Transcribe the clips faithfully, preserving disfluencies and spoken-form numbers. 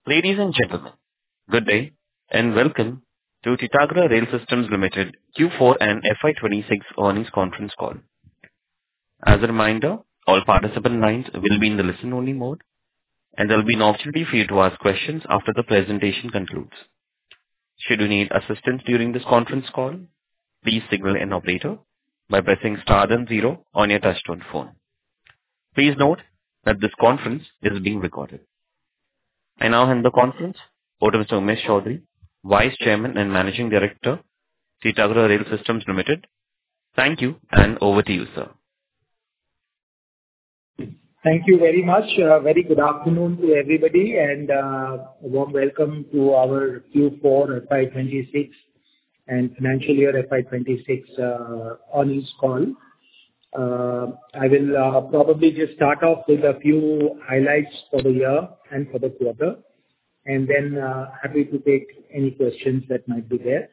Ladies and gentlemen, good day and welcome to Titagarh Rail Systems Limited Q four and F Y twenty-six earnings conference call. As a reminder, all participant lines will be in the listen-only mode, and there will be an opportunity for you to ask questions after the presentation concludes. Should you need assistance during this conference call, please signal an operator by pressing star then zero on your touchtone phone. Please note that this conference is being recorded. I now hand the conference over to Mister Umesh Chaudhary, Vice Chairman and Managing Director, Titagarh Rail Systems Limited. Thank you, and over to you, sir. Thank you very much. Uh, very good afternoon to everybody, and uh, a warm welcome to our Q four F Y twenty-six and financial year F Y twenty-six uh, earnings call. Uh, I will uh, probably just start off with a few highlights for the year and for the quarter, and then uh, happy to take any questions that might be there.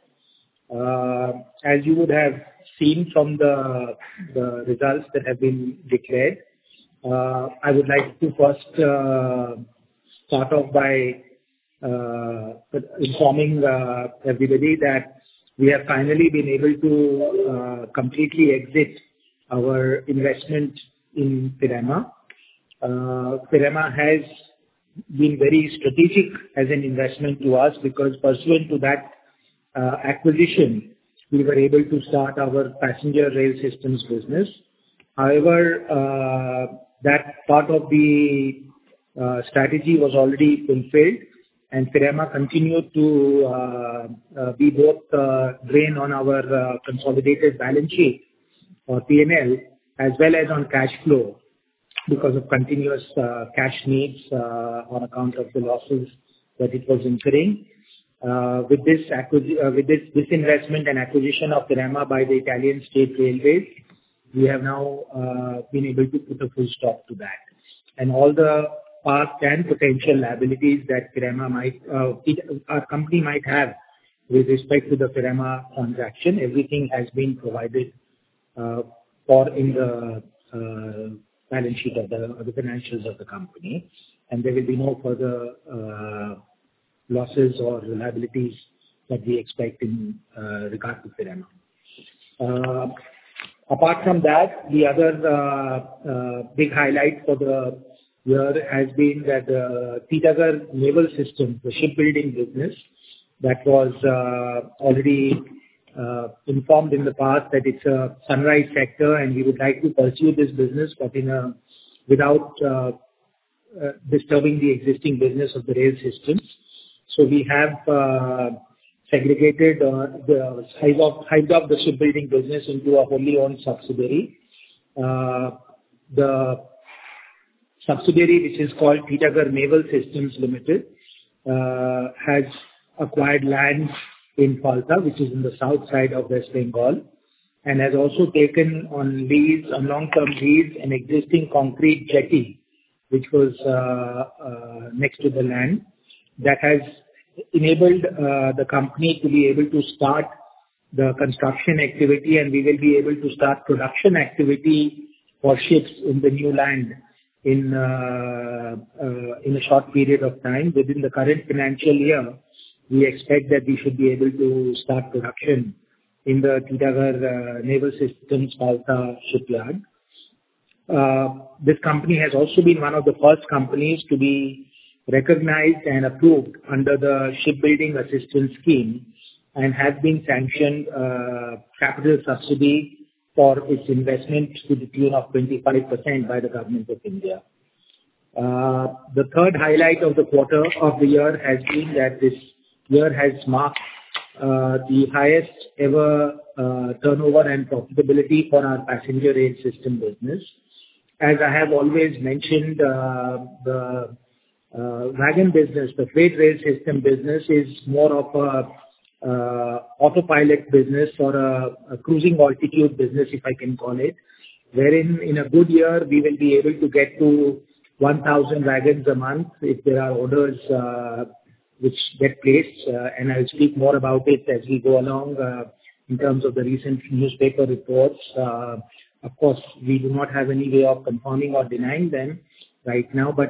Uh, as you would have seen from the, the results that have been declared, uh, I would like to first uh, start off by uh, informing uh, everybody that we have finally been able to uh, completely exit our investment in Firema. Uh, Firema has been very strategic as an investment to us because pursuant to that uh, acquisition, we were able to start our passenger rail systems business. However, uh, that part of the uh, strategy was already fulfilled, and Firema continued to uh, uh, be both uh, drain on our uh, consolidated balance sheet or P and L, as well as on cash flow because of continuous uh, cash needs uh, on account of the losses that it was incurring. Uh, with this acquisition, uh, with this disinvestment and acquisition of Firema by the Italian State Railways, we have now uh, been able to put a full stop to that. And all the past and potential liabilities that Firema might, uh, it, our company might have with respect to the Firema transaction, everything has been provided Uh, for in the uh, balance sheet of the, of the financials of the company, and there will be no further uh, losses or liabilities that we expect in uh, regard to Firema. Uh, apart from that, the other uh, uh, big highlight for the year has been that the Titagarh Naval Systems, the shipbuilding business, that was uh, already Uh, informed in the past that it's a sunrise sector and we would like to pursue this business, but in a without uh, uh, disturbing the existing business of the rail systems. So we have uh, segregated uh, the hived off, hived off the shipbuilding business into a wholly owned subsidiary. Uh, the subsidiary, which is called Titagarh Naval Systems Limited, uh, has acquired land in Falta, which is in the south side of West Bengal, and has also taken on lease, on long-term lease, an existing concrete jetty, which was uh, uh, next to the land. That has enabled uh, the company to be able to start the construction activity, and we will be able to start production activity for ships in the new land in uh, uh, in a short period of time. Within the current financial year, we expect that we should be able to start production in the Titagarh uh, Naval Systems Falta shipyard. Uh, this company has also been one of the first companies to be recognized and approved under the Shipbuilding Assistance Scheme and has been sanctioned uh, capital subsidy for its investment to the tune of twenty-five percent by the Government of India. Uh, the third highlight of the quarter of the year has been that this year has marked uh, the highest ever uh, turnover and profitability for our passenger rail system business. As I have always mentioned, uh, the uh, wagon business, the freight rail system business is more of a uh, autopilot business or a, a cruising altitude business, if I can call it, wherein in a good year we will be able to get to one thousand wagons a month if there are orders uh, which get placed, uh, and I'll speak more about it as we go along uh, in terms of the recent newspaper reports. Uh, of course, we do not have any way of confirming or denying them right now, but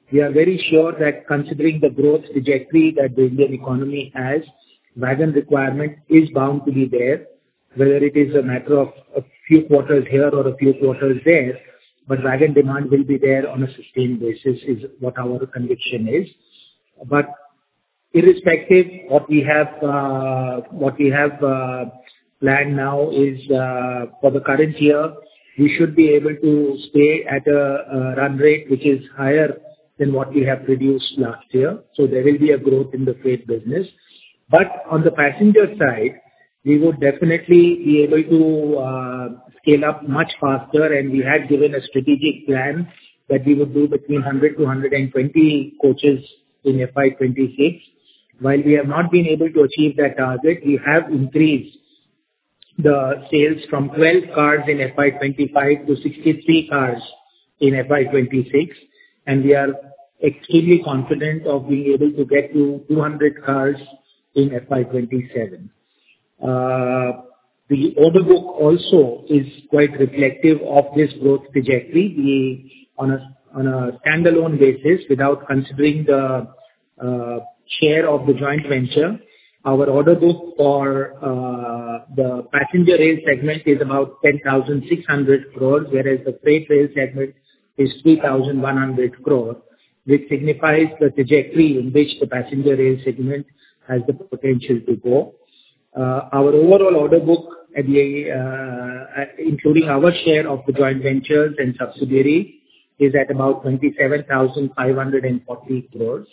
we are very sure that considering the growth trajectory that the Indian economy has, wagon requirement is bound to be there, whether it is a matter of a few quarters here or a few quarters there, but wagon demand will be there on a sustained basis is what our conviction is. But irrespective, what we have uh, what we have uh, planned now is uh, for the current year, we should be able to stay at a, a run rate which is higher than what we have produced last year. So there will be a growth in the freight business. But on the passenger side, we would definitely be able to uh, scale up much faster, and we had given a strategic plan that we would do between one hundred to one hundred twenty coaches in F Y twenty-six. While we have not been able to achieve that target, we have increased the sales from twelve cars in F Y twenty-five to sixty-three cars in F Y twenty-six, and we are extremely confident of being able to get to two hundred cars in F Y twenty-seven. Uh, the order book also is quite reflective of this growth trajectory. We, on a on a standalone basis, without considering the uh, share of the joint venture, our order book for uh, the passenger rail segment is about ten thousand six hundred crores, whereas the freight rail segment is three thousand one hundred crores, which signifies the trajectory in which the passenger rail segment has the potential to go. Uh, our overall order book, at the, uh, including our share of the joint ventures and subsidiary, is at about twenty-seven thousand five hundred forty crores.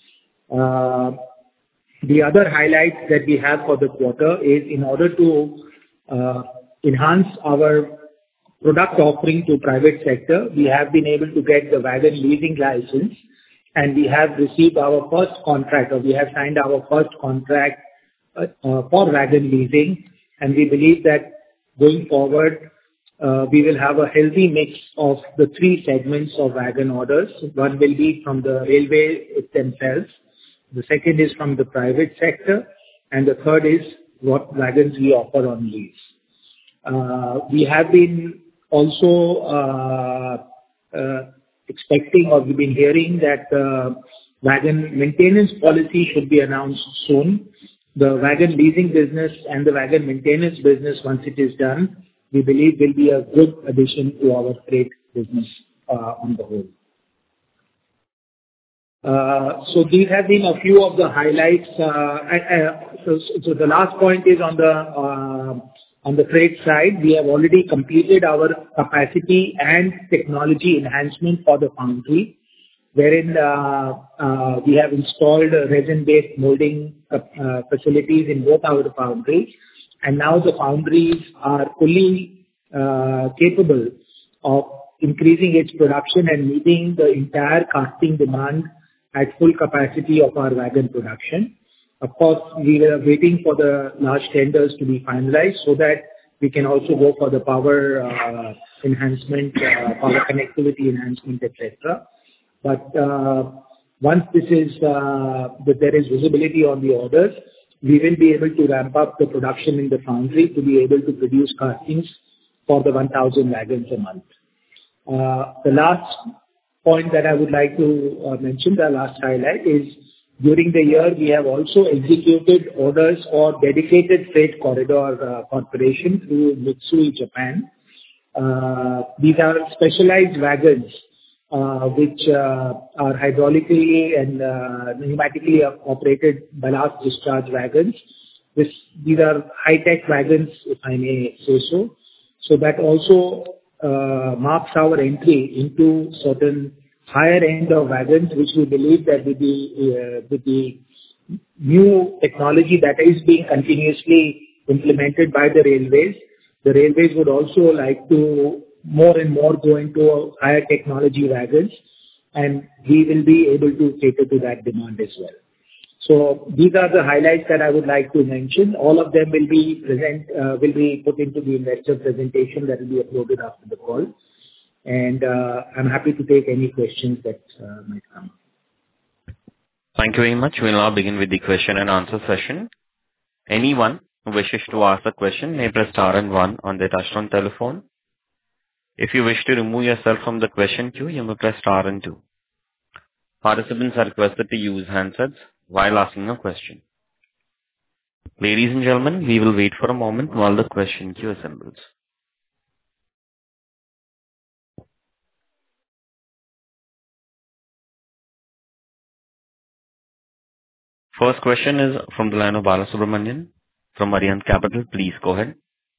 Uh, The other highlight that we have for the quarter is in order to uh, enhance our product offering to private sector, we have been able to get the wagon leasing license, and we have received our first contract, or we have signed our first contract uh, uh, for wagon leasing. And we believe that going forward, uh, we will have a healthy mix of the three segments of wagon orders. One will be from the railway themselves. The second is from the private sector, and the third is what wagons we offer on lease. Uh, we have been also uh, uh, expecting, or we've been hearing that uh, wagon maintenance policy should be announced soon. The wagon leasing business and the wagon maintenance business, once it is done, we believe will be a good addition to our freight business uh, on the whole. Uh, So these have been a few of the highlights. uh, uh, So so the last point is on the uh, on the freight side. We have already completed our capacity and technology enhancement for the foundry, wherein uh, uh, we have installed resin-based molding uh, facilities in both our foundries. And now the foundries are fully uh, capable of increasing its production and meeting the entire casting demand at full capacity of our wagon production. Of course, we were waiting for the large tenders to be finalized so that we can also go for the power uh, enhancement, uh, power connectivity enhancement, et cetera. But uh, once this is, uh, that there is visibility on the orders, we will be able to ramp up the production in the foundry to be able to produce castings for the one thousand wagons a month. Uh, The last point that I would like to uh, mention, the last highlight, is during the year, we have also executed orders for dedicated freight corridor uh, corporation through Mitsui, Japan. Uh, These are specialized wagons, uh, which uh, are hydraulically and uh, pneumatically operated ballast discharge wagons. This, these are high-tech wagons, if I may say so. So that also uh, marks our entry into certain higher end of wagons, which we believe that with the uh, with the new technology that is being continuously implemented by the railways, the railways would also like to more and more go into higher technology wagons, and we will be able to cater to that demand as well. So these are the highlights that I would like to mention. All of them will be present, uh, will be put into the investor presentation that will be uploaded after the call. And uh, I'm happy to take any questions that uh, might come. Thank you very much. We'll now begin with the question and answer session. Anyone who wishes to ask a question may press star and one on their touchtone telephone. If you wish to remove yourself from the question queue, you may press star and two. Participants are requested to use handsets while asking a question. Ladies and gentlemen, we will wait for a moment while the question queue assembles. First question is from the line of Balasubramanian from Arihant Capital. Please go ahead.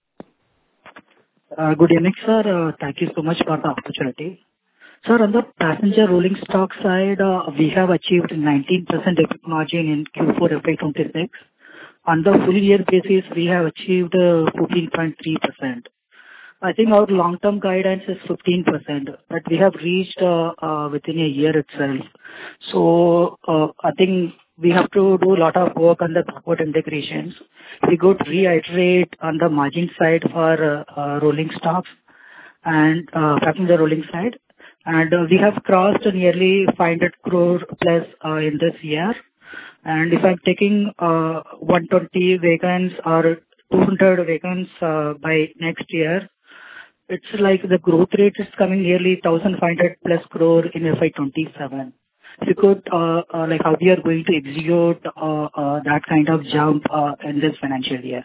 Uh, Good evening, sir. Uh, Thank you so much for the opportunity. Sir, on the passenger rolling stock side, uh, we have achieved nineteen percent E B I T margin in Q four F Y twenty-six. On the full year basis, we have achieved uh, fourteen point three percent. I think our long-term guidance is fifteen percent, but we have reached uh, uh, within a year itself. So, uh, I think we have to do a lot of work on the backward integrations. We could reiterate on the margin side for uh, uh, rolling stocks and uh, passenger rolling side. And uh, we have crossed nearly five hundred crore plus uh, in this year. And if I'm taking uh, one hundred twenty vehicles or two hundred vehicles uh, by next year, it's like the growth rate is coming nearly one thousand five hundred plus crore in F Y twenty-seven. If you could, uh, uh, like how we are going to execute uh, uh, that kind of jump uh, in this financial year.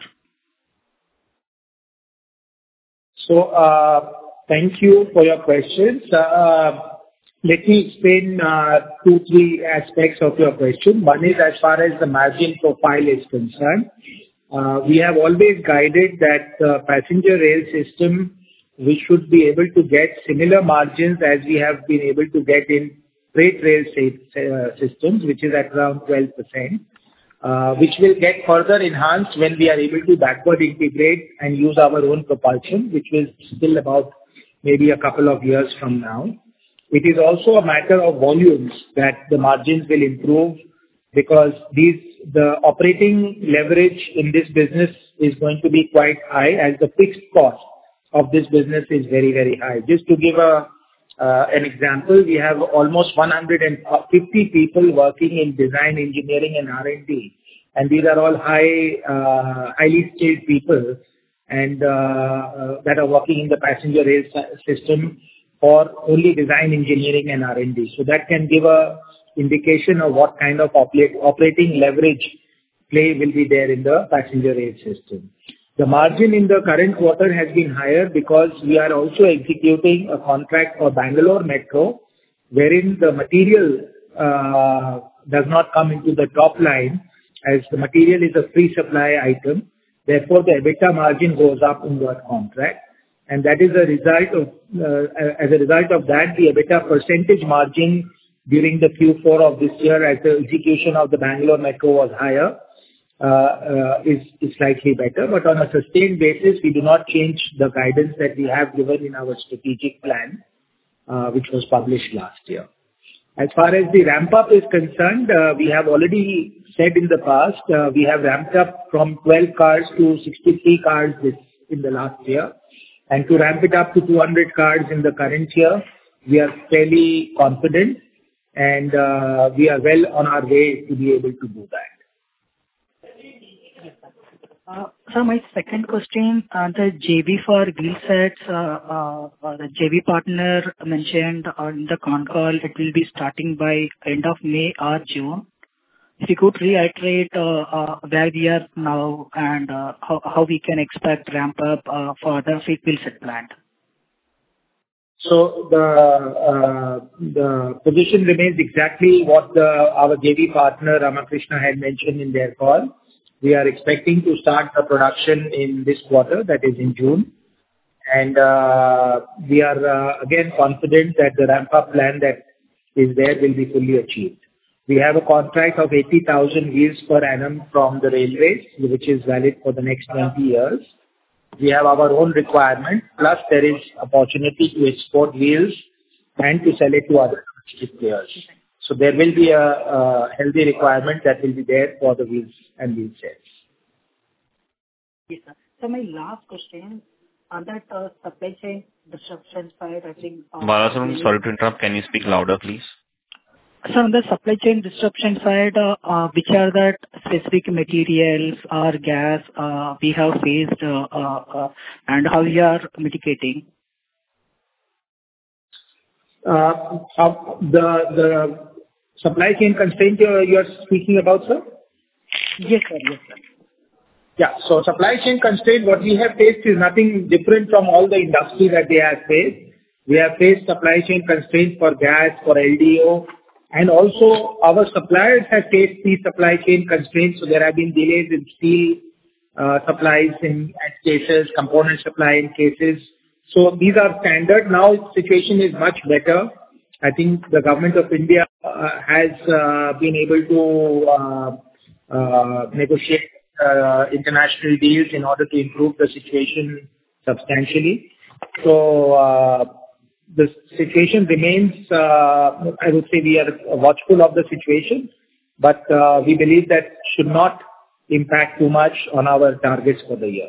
So, uh, thank you for your questions. Uh, Let me explain uh, two, three aspects of your question. One is as far as the margin profile is concerned. Uh, We have always guided that uh, passenger rail system, we should be able to get similar margins as we have been able to get in freight rail uh, systems, which is at around twelve percent, uh, which will get further enhanced when we are able to backward integrate and use our own propulsion, which will still about maybe a couple of years from now. It is also a matter of volumes that the margins will improve because these the operating leverage in this business is going to be quite high as the fixed cost of this business is very, very high. Just to give a uh, an example, we have almost one hundred fifty people working in design, engineering, and R and D, and these are all high, uh, highly skilled people, and uh, uh, that are working in the passenger rail system for only design, engineering, and R and D. So that can give a indication of what kind of operate, operating leverage play will be there in the passenger rail system. The margin in the current quarter has been higher because we are also executing a contract for Bangalore Metro, wherein the material uh, does not come into the top line as the material is a free supply item. Therefore, the EBITDA margin goes up in that contract. And that is a result of, uh, as a result of that, the EBITDA percentage margin during the Q four of this year as the execution of the Bangalore Metro was higher, uh, uh, is, is slightly better. But on a sustained basis, we do not change the guidance that we have given in our strategic plan, uh, which was published last year. As far as the ramp-up is concerned, uh, we have already said in the past, uh, we have ramped up from twelve cars to sixty-three cars this, in the last year. And to ramp it up to two hundred cars in the current year, we are fairly confident, and uh, we are well on our way to be able to do that. Uh, So my second question, uh, the J V for wheel sets, uh, uh, uh, the J V partner mentioned on the con call, it will be starting by end of May or June. If you could reiterate uh, uh, where we are now and uh, how how we can expect ramp up uh, for the wheel set plant. So the uh, the position remains exactly what the our J V partner Ramakrishna had mentioned in their call. We are expecting to start the production in this quarter, that is in June. And uh, we are uh, again confident that the ramp-up plan that is there will be fully achieved. We have a contract of eighty thousand wheels per annum from the railways, which is valid for the next twenty years. We have our own requirement, plus there is opportunity to export wheels and to sell it to other domestic players. So there will be a, a healthy requirement that will be there for the wheels and wheel sets. Yes, sir. So my last question, on that uh, supply chain disruption side, I think... Uh, Balasubramanian, sorry to interrupt. Can you speak louder, please? So on the supply chain disruption side, uh, uh, which are the specific materials or gas uh, we have faced uh, uh, uh, and how we are mitigating? Uh, uh, the the Supply chain constraint you're, you're speaking about, sir? Yes, sir. Yes, sir. Yeah. So supply chain constraint, what we have faced is nothing different from all the industry that they have faced. We have faced supply chain constraints for gas, for L D O, and also our suppliers have faced these supply chain constraints. So there have been delays in steel uh, supplies in at cases, component supply in cases. So these are standard. Now situation is much better. I think the government of India uh, has uh, been able to uh, uh, negotiate uh, international deals in order to improve the situation substantially. So uh, the situation remains, uh, I would say we are watchful of the situation, but uh, we believe that should not impact too much on our targets for the year.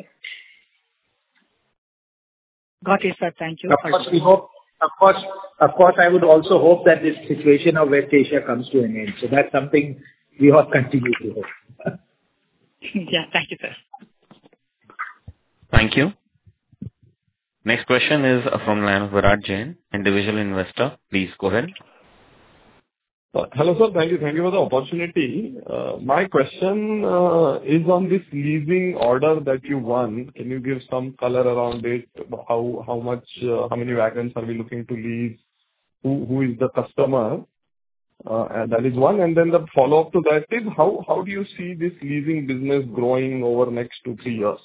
Got it, sir. Thank you. Of course, we hope, of course, of course, I would also hope that this situation of West Asia comes to an end. So that's something we all continue to hope. Yeah, thank you, sir. Thank you. Next question is from the line of Virat Jain, individual investor. Please go ahead. Uh, Hello, sir. Thank you. Thank you for the opportunity. Uh, My question uh, is on this leasing order that you won. Can you give some color around it? How how much, uh, how many wagons are we looking to lease? Who Who is the customer? Uh, And that is one. And then the follow-up to that is, how how do you see this leasing business growing over next two, three years?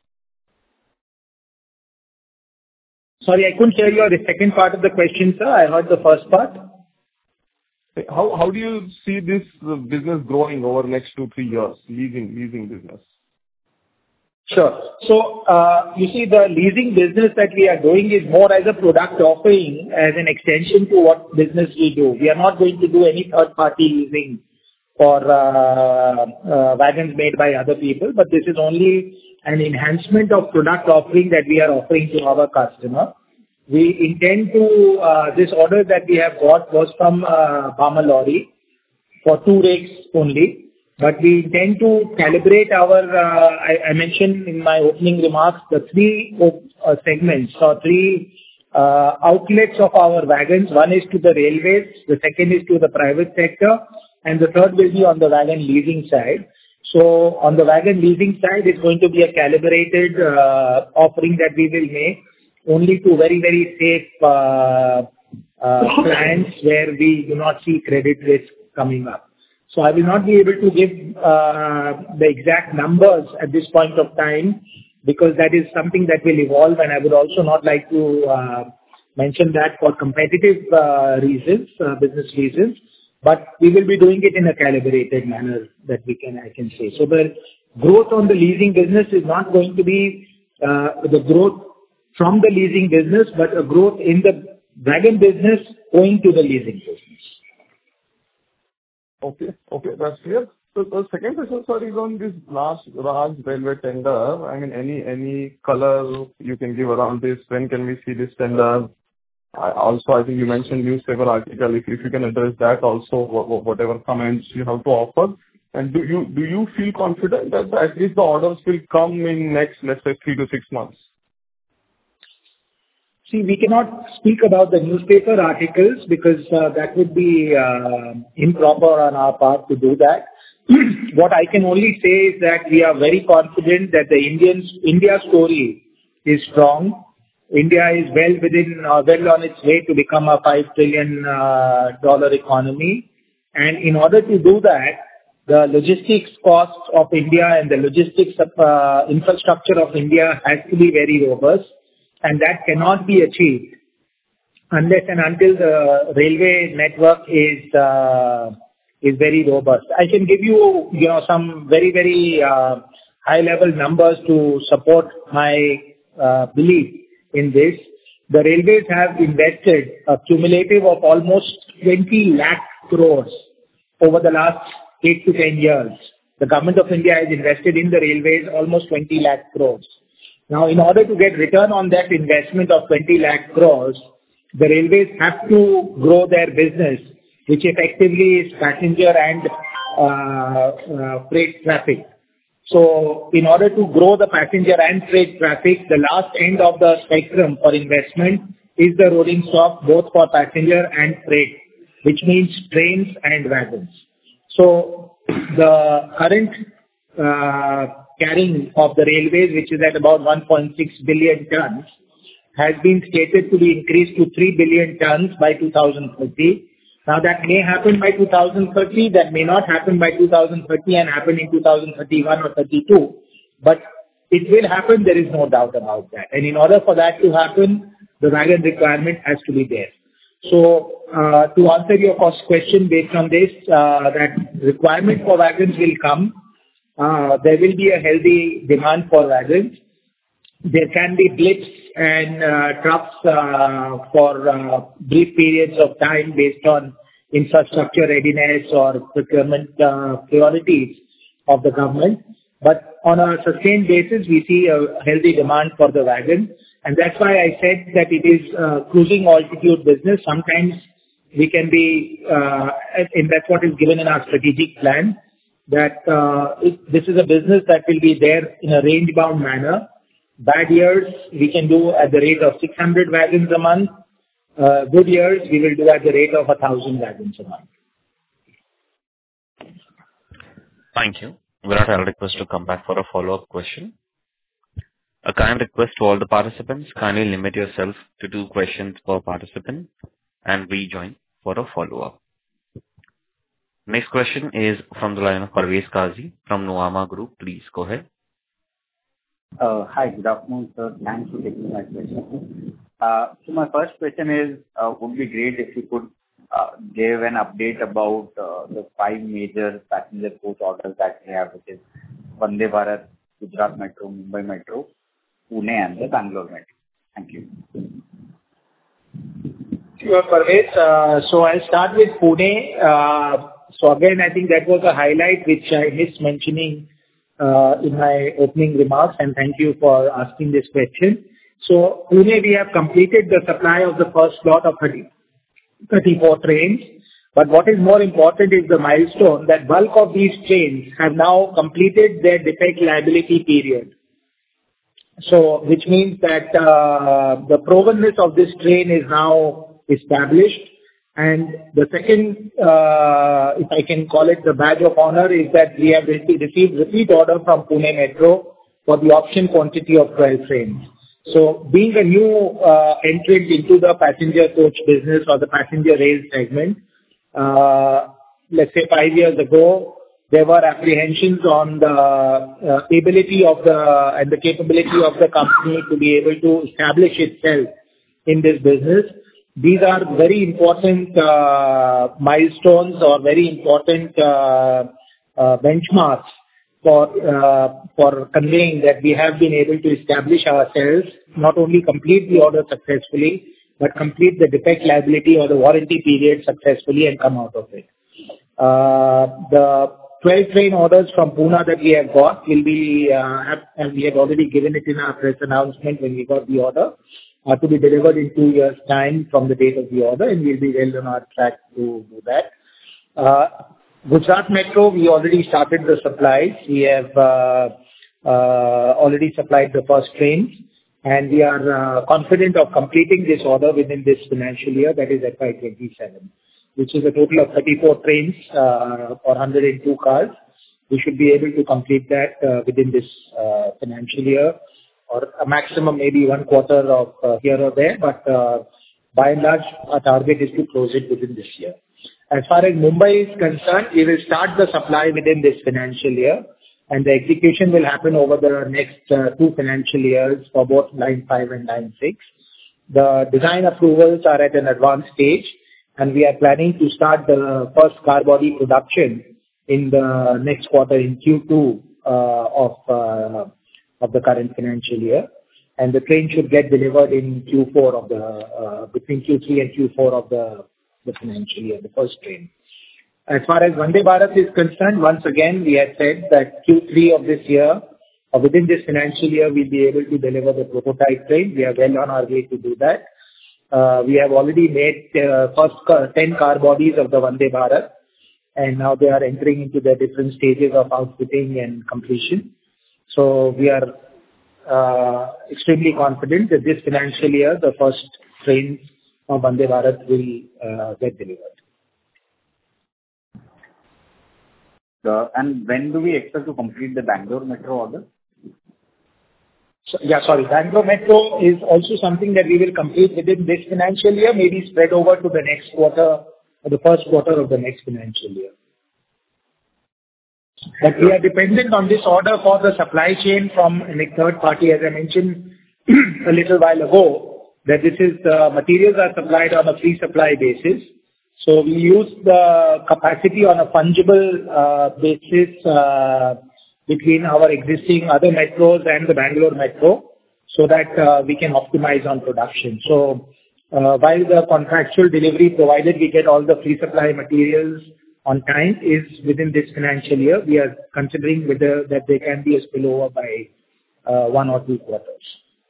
Sorry, I couldn't hear your the second part of the question, sir. I heard the first part. How how do you see this uh, business growing over next two, three years, leasing leasing business? Sure. So, uh, you see, the leasing business that we are doing is more as a product offering, as an extension to what business we do. We are not going to do any third-party leasing for uh, uh, wagons made by other people, but this is only an enhancement of product offering that we are offering to our customer. We intend to, uh, this order that we have got was from uh, Bamal Lorry for two rakes only, but we intend to calibrate our, uh, I, I mentioned in my opening remarks, the three uh, segments or three uh, outlets of our wagons. One is to the railways, the second is to the private sector, and the third will be on the wagon leasing side. So on the wagon leasing side, it's going to be a calibrated uh, offering that we will make only to very, very safe uh, uh, plans where we do not see credit risk coming up. So I will not be able to give uh, the exact numbers at this point of time because that is something that will evolve, and I would also not like to uh, mention that for competitive uh, reasons, uh, business reasons, but we will be doing it in a calibrated manner that we can, I can say. So the growth on the leasing business is not going to be uh, the growth from the leasing business, but a growth in the wagon business owing to the leasing business. Okay. Okay, that's clear. So the second question, sir, is on this last Raj railway tender. I mean, any any color you can give around this? When can we see this tender? I- Also, I think you mentioned newspaper article. If if you can address that also, wha- wha- whatever comments you have to offer. And do you do you feel confident that at least the orders will come in next, let's say, three to six months? See, we cannot speak about the newspaper articles because uh, that would be uh, improper on our part to do that. What I can only say is that we are very confident that the Indians, India story is strong. India is well within, uh, well on its way to become a five trillion dollar economy. And in order to do that, the logistics cost of India and the logistics uh, infrastructure of India has to be very robust. And that cannot be achieved unless and until the railway network is uh, is very robust. I can give you, you know, some very, very uh, high-level numbers to support my uh, belief in this. The railways have invested a cumulative of almost twenty lakh crores over the last eight to ten years. The government of India has invested in the railways almost twenty lakh crores. Now, in order to get return on that investment of twenty lakh crores, the railways have to grow their business, which effectively is passenger and uh, uh, freight traffic. So, in order to grow the passenger and freight traffic, the last end of the spectrum for investment is the rolling stock, both for passenger and freight. which means trains and wagons. So the current uh, carrying of the railways, which is at about one point six billion tons, has been stated to be increased to three billion tons by two thousand thirty. Now that may happen by two thousand thirty, that may not happen by two thousand thirty and happen in two thousand thirty-one or thirty-two, but it will happen, there is no doubt about that. And in order for that to happen, the wagon requirement has to be there. So, uh, to answer your first question based on this, uh, that requirement for wagons will come. Uh, there will be a healthy demand for wagons. There can be blips and uh, trucks uh, for uh, brief periods of time based on infrastructure readiness or procurement uh, priorities of the government. But on a sustained basis, we see a healthy demand for the wagon. And that's why I said that it is uh, cruising altitude business. Sometimes we can be, uh, and that's what is given in our strategic plan, that uh, it, this is a business that will be there in a range-bound manner. Bad years, we can do at the rate of six hundred wagons a month. Uh, good years, we will do at the rate of one thousand wagons a month. Thank you. Virat, I'll request to come back for a follow-up question. A kind request to all the participants, kindly limit yourself to two questions per participant and rejoin for a follow-up. Next question is from the line of Parvez Qazi from Nuvama Group. Please go ahead. Uh, hi, good afternoon, sir. Thanks for taking my question. Uh, so my first question is, uh, would be great if you could uh, give an update about uh, the five major passenger coach orders that we have, which is Vande Bharat, Gujarat Metro, Mumbai Metro, Pune, and the Bangalore Metro. Thank you. Sure, Parvez. Uh, so I'll start with Pune. Uh, so again, I think that was a highlight which I missed mentioning uh, in my opening remarks, and thank you for asking this question. So Pune, we have completed the supply of the first lot of thirty, thirty-four trains. But what is more important is the milestone that bulk of these trains have now completed their defect liability period. So, which means that uh, the provenness of this train is now established. And the second, uh, if I can call it the badge of honor, is that we have received repeat order from Pune Metro for the option quantity of twelve trains. So, being a new uh, entrant into the passenger coach business or the passenger rail segment, uh, let's say five years ago, there were apprehensions on the uh, ability of the and the capability of the company to be able to establish itself in this business. These are very important uh, milestones or very important uh, uh, benchmarks for uh, for conveying that we have been able to establish ourselves, not only complete the order successfully, but complete the defect liability or the warranty period successfully and come out of it. Uh, the twelve train orders from Pune that we have got will be, uh, have, and we have already given it in our press announcement when we got the order, uh, to be delivered in two years' time from the date of the order, and we'll be well on our track to do that. Uh, Gujarat Metro, we already started the supplies. We have uh, uh, already supplied the first trains, and we are uh, confident of completing this order within this financial year, that is F Y twenty-seven. Which is a total of thirty-four trains uh, or one hundred two cars. We should be able to complete that uh, within this uh, financial year, or a maximum maybe one quarter of uh, here or there, but uh, by and large, our target is to close it within this year. As far as Mumbai is concerned, we will start the supply within this financial year, and the execution will happen over the next uh, two financial years for both line five and line six. The design approvals are at an advanced stage, and we are planning to start the first car body production in the next quarter, in Q two uh, of uh, of the current financial year. And the train should get delivered in Q four of the, uh, between Q three and Q four of the, the financial year, the first train. As far as Vande Bharat is concerned, once again, we had said that Q three of this year, or within this financial year, we'll be able to deliver the prototype train. We are well on our way to do that. Uh, we have already made uh, first car, ten car bodies of the Vande Bharat, and now they are entering into the different stages of outfitting and completion. So we are uh, extremely confident that this financial year, the first trains of Vande Bharat will uh, get delivered. Uh, And when do we expect to complete the Bangalore Metro order? So, yeah, sorry. Bangalore Metro is also something that we will complete within this financial year, maybe spread over to the next quarter or the first quarter of the next financial year. But we are dependent on this order for the supply chain from a third party, as I mentioned a little while ago, that this is the materials are supplied on a free supply basis. So we use the capacity on a fungible uh, basis uh, between our existing other metros and the Bangalore Metro, so that uh, we can optimize on production. So uh, while the contractual delivery, provided we get all the free supply materials on time, is within this financial year, we are considering whether that there can be a spillover by uh, one or two quarters.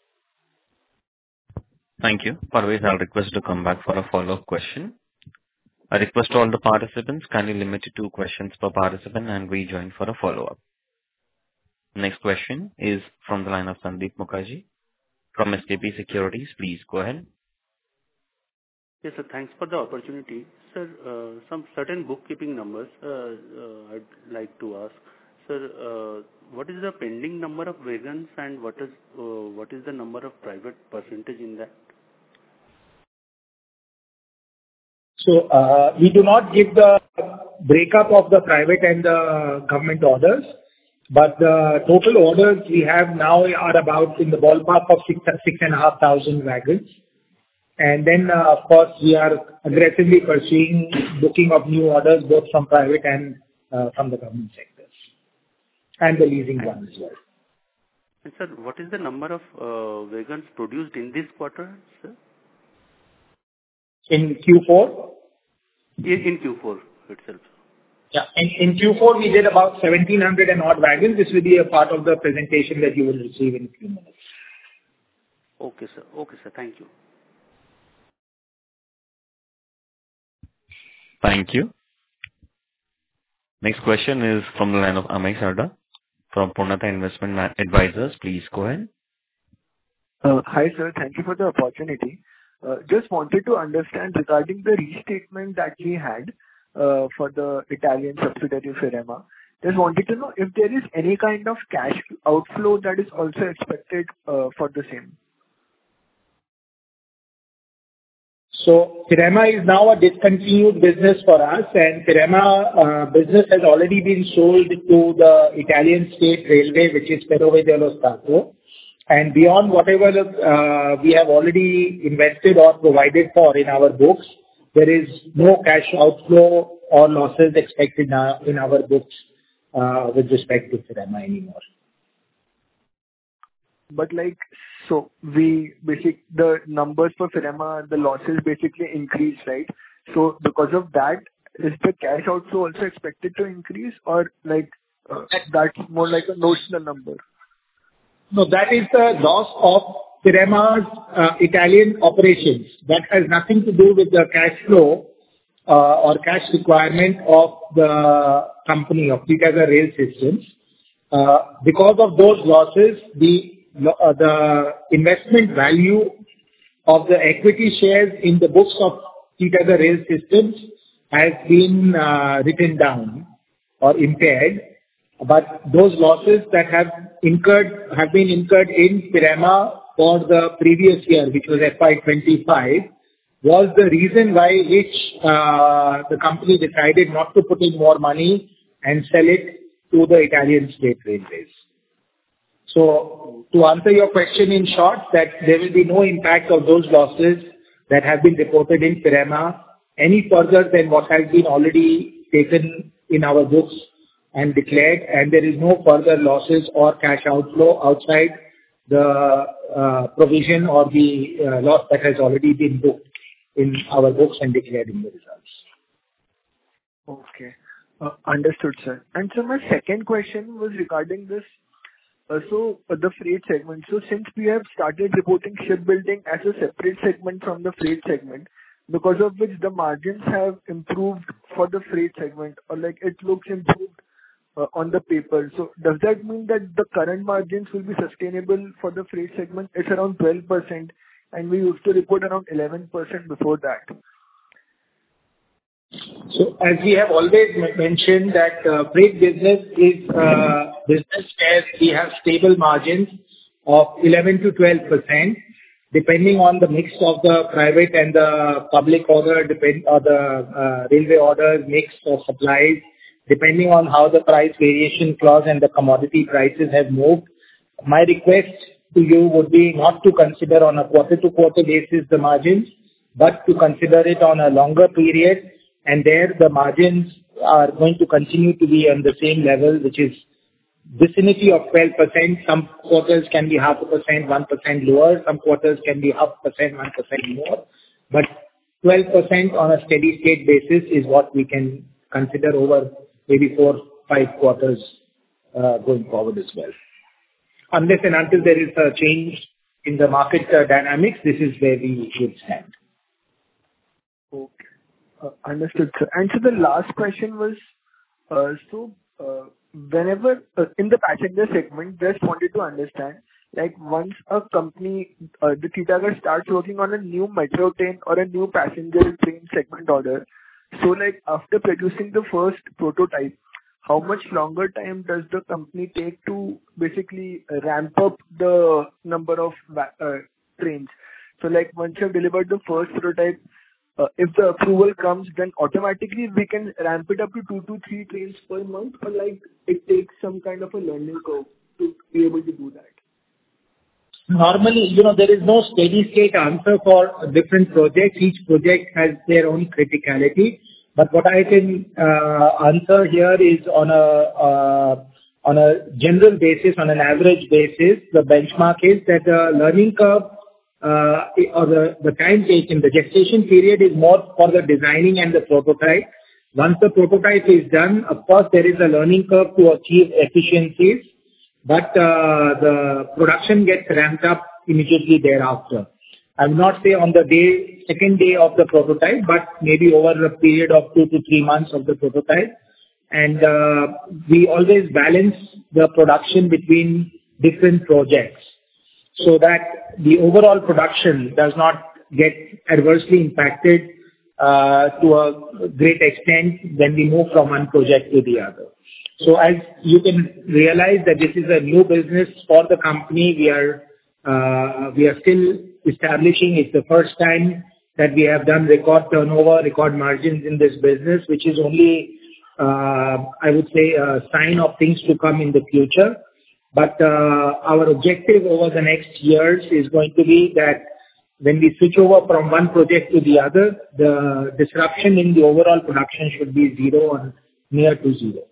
Thank you. Parvez, I'll request you to come back for a follow-up question. I request all the participants kindly limit to two questions per participant and rejoin for a follow-up. Next question is from the line of Sandeep Mukherjee from S K P Securities. Please go ahead. Yes, sir. Thanks for the opportunity. Sir, uh, some certain bookkeeping numbers uh, uh, I'd like to ask. Sir, uh, what is the pending number of wagons and what is uh, what is the number of private percentage in that? So, uh, we do not give the breakup of the private and the government orders, but the total orders we have now are about in the ballpark of six, six and a half thousand wagons. And then, uh, of course, we are aggressively pursuing booking of new orders, both from private and uh, from the government sectors, and the leasing one as well. And sir, what is the number of uh, wagons produced in this quarter, sir? In Q four? In, in Q four itself. Yeah. In, in Q four, we did about seventeen hundred and odd wagons. This will be a part of the presentation that you will receive in a few minutes. Okay, sir. Okay, sir. Thank you. Thank you. Next question is from the line of Amey Sarda from Purnartha Investment Ma- Advisors. Please go ahead. Uh, Hi, sir. Thank you for the opportunity. Uh, Just wanted to understand regarding the restatement that we had uh, for the Italian subsidiary Firema. Just wanted to know if there is any kind of cash outflow that is also expected uh, for the same. So Firema is now a discontinued business for us, and Firema uh, business has already been sold to the Italian State Railway, which is Ferrovie dello Stato. And beyond whatever uh, we have already invested or provided for in our books, there is no cash outflow or losses expected now in our books uh, with respect to Firema anymore. But like, so we basic the numbers for Firema, the losses basically increase, right? So because of that, is the cash outflow also expected to increase, or like uh, that's more like a notional number? No, that is the loss of Firema's uh, Italian operations. That has nothing to do with the cash flow uh, or cash requirement of the company, of Titagarh Rail Systems. Uh, Because of those losses, the uh, the investment value of the equity shares in the books of Titagarh Rail Systems has been uh, written down or impaired. But those losses that have incurred have been incurred in Firema for the previous year, which was F Y twenty-five, was the reason why which uh, the company decided not to put in more money and sell it to the Italian State Railways. So to answer your question in short, that there will be no impact of those losses that have been reported in Firema any further than what has been already taken in our books and declared, and there is no further losses or cash outflow outside the uh, provision or the uh, loss that has already been booked in our books and declared in the results. Okay. Uh, Understood, sir. And so my second question was regarding this, uh, so uh, the freight segment. So since we have started reporting shipbuilding as a separate segment from the freight segment, because of which the margins have improved for the freight segment, or like it looks improved uh, on the paper. So does that mean that the current margins will be sustainable for the freight segment? It's around twelve percent, and we used to report around eleven percent before that. So as we have always m- mentioned that uh, freight business is uh, business where we have stable margins of eleven to twelve percent, depending on the mix of the private and the public order, depend or the uh, railway orders, mix of supplies, depending on how the price variation clause and the commodity prices have moved. My request to you would be not to consider on a quarter-to-quarter basis the margins, but to consider it on a longer period, and there the margins are going to continue to be on the same level, which is vicinity of twelve percent. Some quarters can be half a percent, one percent lower. Some quarters can be half percent, one percent more. But twelve percent on a steady state basis is what we can consider over maybe four, five quarters uh, going forward as well. Unless and until there is a change in the market uh, dynamics, this is where we should stand. Okay. Uh, Understood, sir. And so the last question was, uh, so, uh, whenever uh, in the passenger segment, just wanted to understand, like once a company, uh, the Titagarh starts working on a new metro train or a new passenger train segment order, so like after producing the first prototype, how much longer time does the company take to basically ramp up the number of va- uh, trains? So like once you've delivered the first prototype, uh, if the approval comes, then automatically we can ramp it up to two to three trains per month, or like it takes some kind of a learning curve to be able to do that? Normally, you know, there is no steady state answer for different projects. Each project has their own criticality. But what I can uh, answer here is on a uh, on a general basis, on an average basis, the benchmark is that the learning curve uh, or the, the time taken, the gestation period is more for the designing and the prototype. Once the prototype is done, of course, there is a learning curve to achieve efficiencies, but uh, the production gets ramped up immediately thereafter. I will not say on the day, second day of the prototype, but maybe over a period of two to three months of the prototype. And uh, we always balance the production between different projects so that the overall production does not get adversely impacted uh, to a great extent when we move from one project to the other. So as you can realize that this is a new business for the company, we are uh, we are still establishing. It's the first time that we have done record turnover, record margins in this business, which is only, uh, I would say, a sign of things to come in the future. But uh, our objective over the next years is going to be that when we switch over from one project to the other, the disruption in the overall production should be zero or near to zero.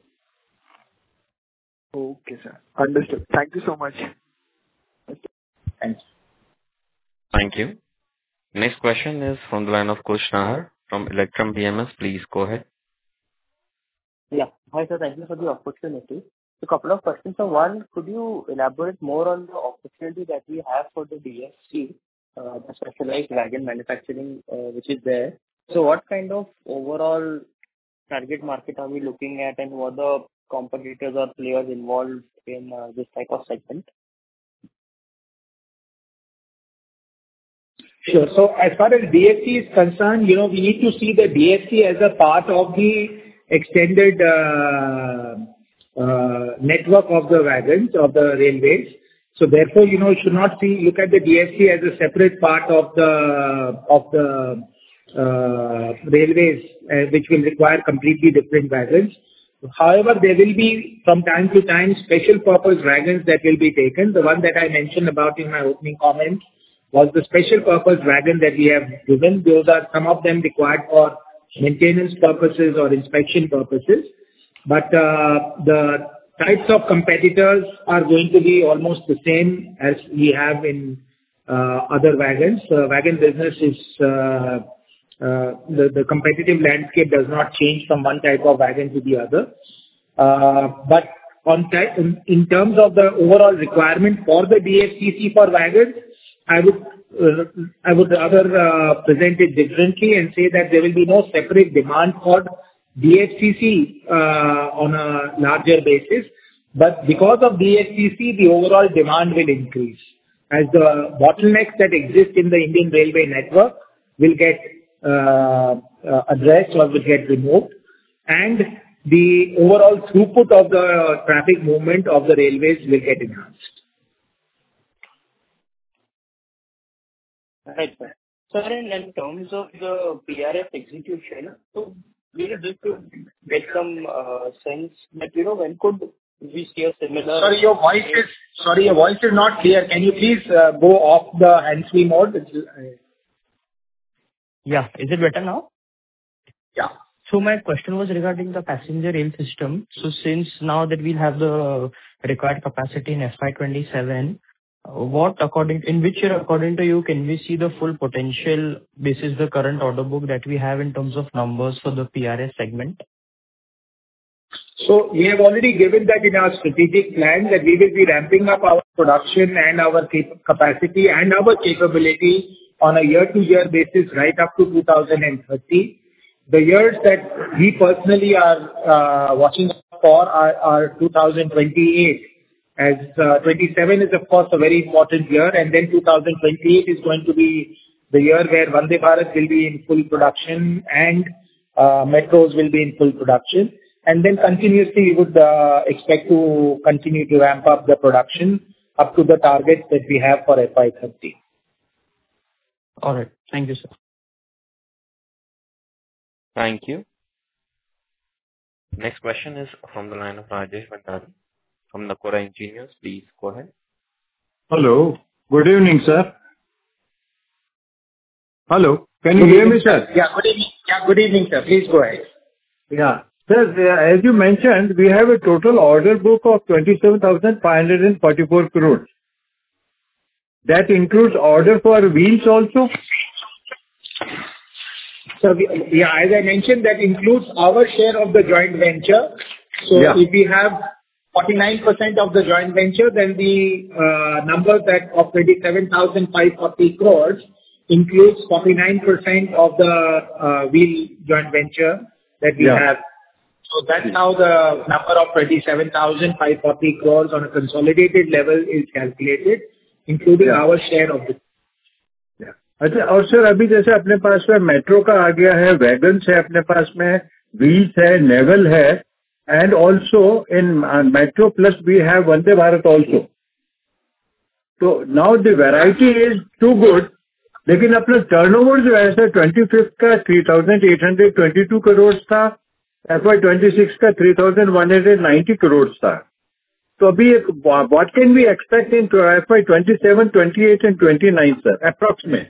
Okay, sir. Understood. Thank you so much. Thanks. Thank you. Next question is from the line of Kush Nahar from Electrum B M S. Please go ahead. Yeah. Hi, sir. Thank you for the opportunity. A couple of questions. So one, could you elaborate more on the opportunity that we have for the D F C, uh, the specialized wagon manufacturing, uh, which is there? So what kind of overall target market are we looking at, and what are the competitors or players involved in uh, this type of segment? Sure. So as far as D F C is concerned, you know, we need to see the D F C as a part of the extended uh, uh, network of the wagons of the railways. So therefore, you know, you should not see look at the D F C as a separate part of the of the uh, railways, uh, which will require completely different wagons. However, there will be from time to time special purpose wagons that will be taken. The one that I mentioned about in my opening comments was the special purpose wagon that we have given. Those are some of them required for maintenance purposes or inspection purposes. But uh, the types of competitors are going to be almost the same as we have in uh, other wagons. Uh, wagon business is, uh, uh, the, the competitive landscape does not change from one type of wagon to the other. Uh, but on type, in, in terms of the overall requirement for the D F C C for wagons, I would uh, I would rather uh, present it differently and say that there will be no separate demand for D F C C uh, on a larger basis. But because of D F C C, the overall demand will increase as the bottlenecks that exist in the Indian railway network will get uh, uh, addressed or will get removed, and the overall throughput of the traffic movement of the railways will get enhanced. Right, sir. Sir, in in terms of the P R S execution, so we would like to get some uh, sense that, you know, when could we see a similar... Sorry, your voice is sorry, your voice is not clear. Can you please uh, go off the hands-free mode? It's, uh, Yeah. Is it better now? Yeah. So my question was regarding the passenger rail system. So since now that we'll have the required capacity in F Y twenty-seven, uh, what according, in which year, according to you, can we see the full potential basis the current order book that we have in terms of numbers for the P R S segment? So we have already given that in our strategic plan, that we will be ramping up our production and our cap- capacity and our capability on a year-to-year basis right up to two thousand thirty. The years that we personally are uh, watching for are, are two thousand twenty-eight. As uh, twenty-seven is of course a very important year, and then two thousand twenty-eight is going to be the year where Vande Bharat will be in full production and uh, metros will be in full production. And then continuously we would uh, expect to continue to ramp up the production up to the targets that we have for F Y thirty. All right. Thank you, sir. Thank you. Next question is from the line of Rajesh Bhandari from Nakora Engineers. Please go ahead. Hello. Good evening, sir. Hello. Can you hear me, sir? Yeah, good evening. Yeah, good evening, sir. Please go ahead. Yeah. Sir, as you mentioned, we have a total order book of twenty-seven thousand five hundred forty-four crores. That includes order for wheels also? So, we, yeah, as I mentioned, that includes our share of the joint venture. So, Yeah. if we have forty-nine percent of the joint venture, then the uh, number that of twenty-seven thousand five hundred forty crores includes forty-nine percent of the uh, wheel joint venture that we Yeah. have. So that's how the number of twenty-seven thousand five hundred forty crores on a consolidated level is calculated, including Yeah. our share of the. अच्छा, और sir अभी जैसे अपने पास में metro का आ गया है, wagons है अपने पास में, व्हील्स है, नेवल है, and also in metro plus we have Vande Bharat also. तो now the variety is too good, लेकिन अपना टर्नओवर जो है सर ट्वेंटी फिफ्थ का three thousand eight hundred twenty two crore था, एफ वाई ट्वेंटी सिक्स का three thousand one hundred ninety crore था. तो अभी what can we expect in F Y twenty seven twenty eight and twenty nine sir approximate?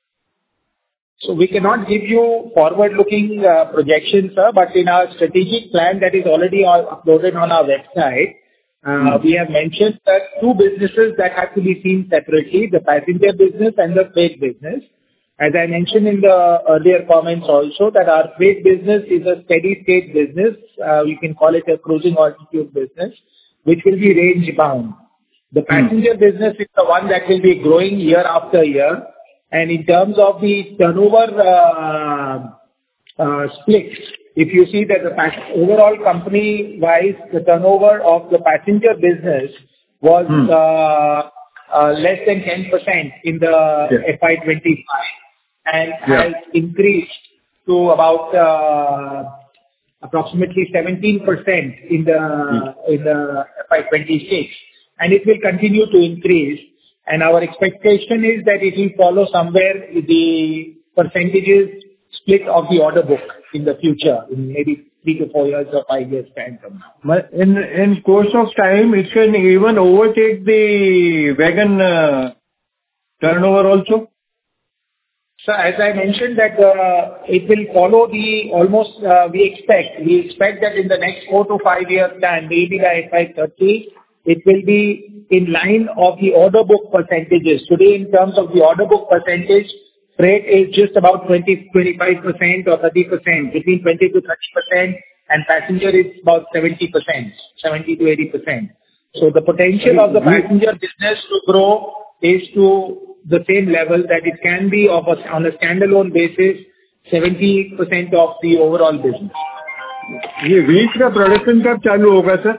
So we cannot give you forward-looking uh, projections, sir, but in our strategic plan that is already all uploaded on our website, uh, mm. we have mentioned that two businesses that have to be seen separately, the passenger business and the freight business. As I mentioned in the earlier comments also, that our freight business is a steady-state business. Uh, we can call it a cruising altitude business, which will be range-bound. The passenger mm. business is the one that will be growing year after year. And in terms of the turnover uh, uh, split, if you see that the pas- overall company-wise, the turnover of the passenger business was hmm. uh, uh, less than ten percent in the yeah. F Y twenty-five and yeah. has increased to about uh, approximately seventeen percent in the hmm. in the F Y twenty-six, and it will continue to increase. And our expectation is that it will follow somewhere the percentages split of the order book in the future, in maybe three to four years or five years time from now. But in in course of time, it can even overtake the wagon uh, turnover also? So as I mentioned that uh, it will follow the almost, uh, we expect, we expect that in the next four to five years time, maybe by F Y thirty, it will be in line of the order book percentages. Today, in terms of the order book percentage, freight is just about twenty to twenty-five percent or thirty percent, between twenty to thirty percent, and passenger is about seventy percent, seventy to eighty percent. So the potential of the passenger business to grow is to the same level that it can be of a, on a standalone basis, seventy percent of the overall business. ये wheels का production कब चालू होगा sir?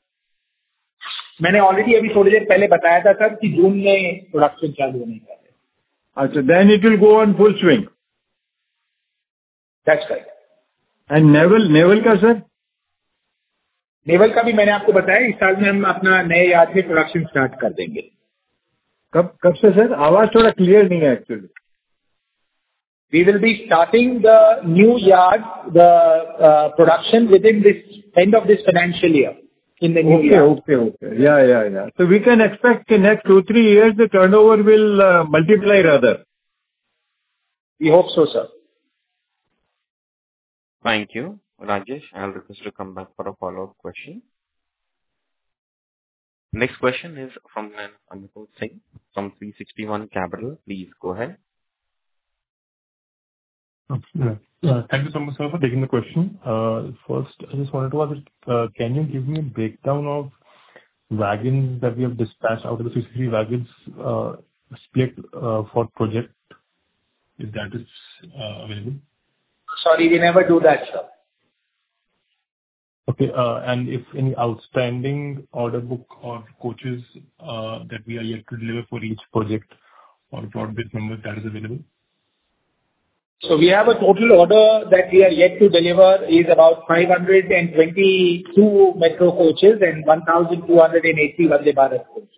मैंने already अभी थोड़ी देर पहले बताया था सर कि जून में प्रोडक्शन चालू होने का है. अच्छा, then it will go on full swing. That's right. And naval naval का sir? नेवल का भी मैंने आपको बताया इस साल में हम अपना नए यार्ड में प्रोडक्शन स्टार्ट कर देंगे. कब कब से सर? आवाज थोड़ा क्लियर नहीं है actually. We will be starting the new yard, the uh, production within this end of this financial year in the new okay, yard. Okay, okay, yeah, yeah, yeah. So we can expect in next two three years the turnover will uh, multiply rather. We hope so, sir. Thank you. Rajesh, I'll request you to come back for a follow-up question. Next question is from Anupam Singh from three sixty-one Capital. Please go ahead. Yeah. Uh, Thank you so much, sir, for taking the question. Uh, First, I just wanted to ask, uh, can you give me a breakdown of wagons that we have dispatched out of the sixty-three wagons, uh, split uh, for project, if that is uh, available? Sorry, we never do that, sir. Okay. uh, And if any outstanding order book or coaches uh, that we are yet to deliver for each project or broad-based numbers that is available? So we have a total order that we are yet to deliver is about five hundred twenty-two metro coaches and one thousand two hundred eighty Vande Bharat coaches.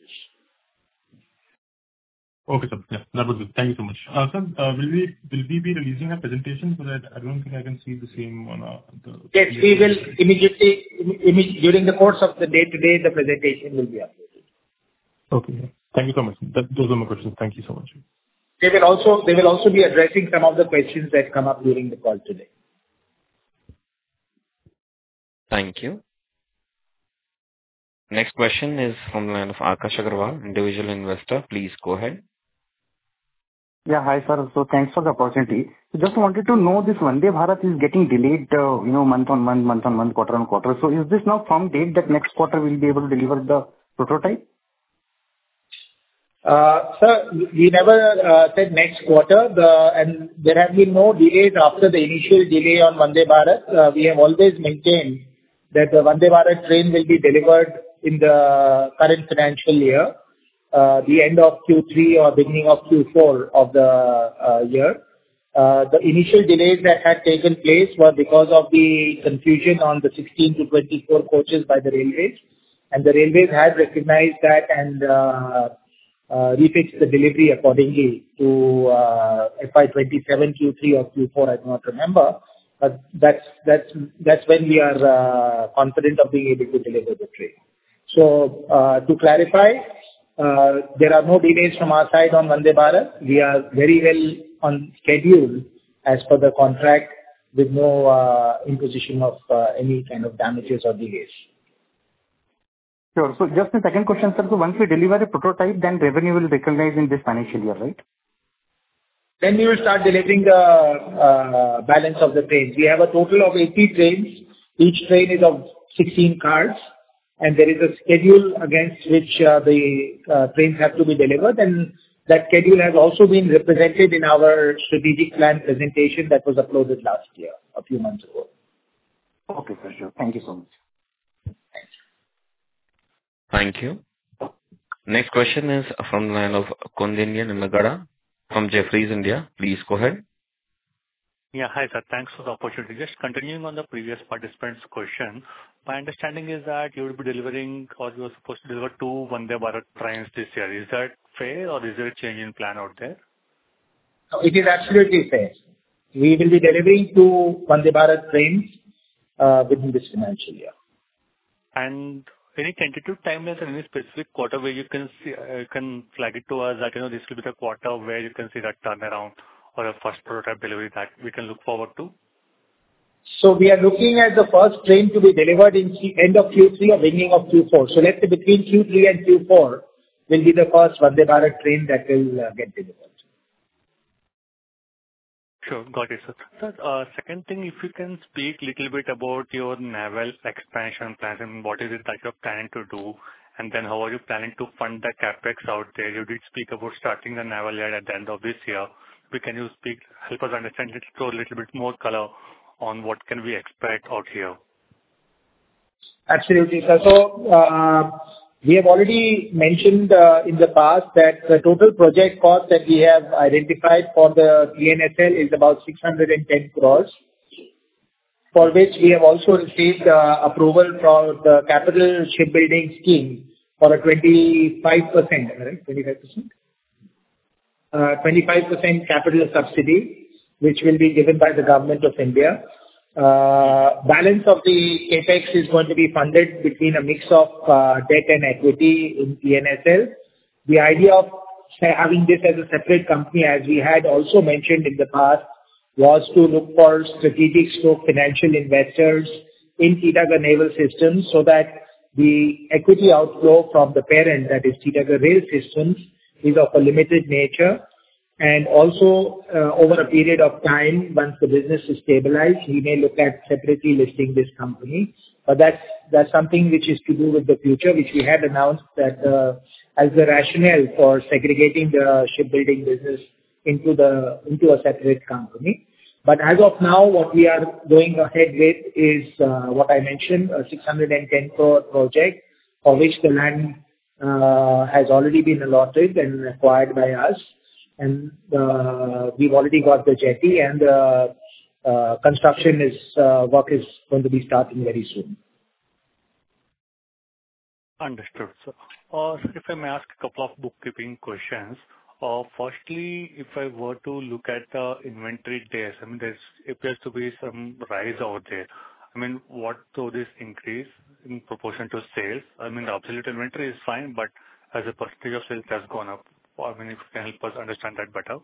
Okay, sir. Yeah, that was good. Thank you so much. Uh, Sir, uh, will we will we be releasing a presentation so that I don't think I can see the same on uh, the... Yes, we will immediately, imme- during the course of the day-to-day, the presentation will be uploaded. Okay. Yeah. Thank you so much. That, those are my questions. Thank you so much. They will also, they will also be addressing some of the questions that come up during the call today. Thank you. Next question is from the line of Akash Agarwal, individual investor. Please go ahead. Yeah, hi, sir. So thanks for the opportunity. So just wanted to know this Vande Bharat is getting delayed, uh, you know, month on month, month on month, quarter on quarter. So is this now firm date that next quarter we'll be able to deliver the prototype? Uh, Sir, we never uh, said next quarter, the, and there have been no delays after the initial delay on Vande Bharat. Uh, We have always maintained that the Vande Bharat train will be delivered in the current financial year, uh, the end of Q three or beginning of Q four of the uh, year. Uh, The initial delays that had taken place were because of the confusion on the sixteen to twenty-four coaches by the railways, and the railways had recognized that and uh, Uh, refix the delivery accordingly to uh, F Y twenty-seven Q three or Q four, I do not remember. But that's that's that's when we are uh, confident of being able to deliver the train. So uh, to clarify, uh, there are no delays from our side on Vande Bharat. We are very well on schedule as per the contract, with no uh, imposition of uh, any kind of damages or delays. Sure. So just the second question, sir. So once we deliver a prototype, then revenue will recognize in this financial year, right? Then we will start delivering the uh, balance of the trains. We have a total of eighty trains. Each train is of sixteen cars, and there is a schedule against which uh, the uh, trains have to be delivered, and that schedule has also been represented in our strategic plan presentation that was uploaded last year, a few months ago. Okay, sir. Sure. Thank you so much. Thank you. Next question is from the line of Kondiniya Nimagada from Jefferies India. Please go ahead. Yeah. Hi, sir. Thanks for the opportunity. Just continuing on the previous participant's question. My understanding is that you will be delivering, or you are supposed to deliver two Vande Bharat trains this year. Is that fair, or is there a change in plan out there? No, it is absolutely fair. We will be delivering two Vande Bharat trains uh, within this financial year. And any tentative timelines or any specific quarter where you can see, uh, can flag it to us that, you know, this will be the quarter where you can see that turnaround or a first prototype delivery that we can look forward to? So we are looking at the first train to be delivered in Q- end of Q three or beginning of Q four. So let's say between Q three and Q four will be the first Vande Bharat train that will uh, get delivered. Sure. Got it, sir. Sir, uh, second thing, if you can speak little bit about your naval expansion plans and what is it that you're planning to do, and then how are you planning to fund the CapEx out there? You did speak about starting the naval yard at the end of this year. But can you speak, help us understand, let's throw a little bit more color on what can we expect out here? Absolutely, sir. So, uh, we have already mentioned uh, in the past that the total project cost that we have identified for the P N S L is about six hundred ten crores. for which we have also received uh, approval from the Capital Shipbuilding Scheme for a twenty-five percent, right? twenty-five percent? Uh, twenty-five percent capital subsidy, which will be given by the Government of India. Uh, balance of the capex is going to be funded between a mix of uh, debt and equity in P N S L. The idea of having this as a separate company, as we had also mentioned in the past, was to look for strategic stroke financial investors in Titagarh Naval Systems so that the equity outflow from the parent, that is Titagarh Rail Systems, is of a limited nature. And also, uh, over a period of time, once the business is stabilized, we may look at separately listing this company. But that's that's something which is to do with the future, which we had announced that uh, as the rationale for segregating the shipbuilding business into the into a separate company. But as of now, what we are going ahead with is uh, what I mentioned, a six hundred ten crore project for which the land uh, has already been allotted and acquired by us. And uh, we've already got the jetty, and uh, uh, construction is uh, work is going to be starting very soon. Understood, sir. Uh, sir, if I may ask a couple of bookkeeping questions. Uh, firstly, if I were to look at the inventory days, I mean, there appears to be some rise out there. I mean, what so this increase in proportion to sales? I mean, the absolute inventory is fine, but as a percentage of sales has gone up. I mean, if you can help us understand that better.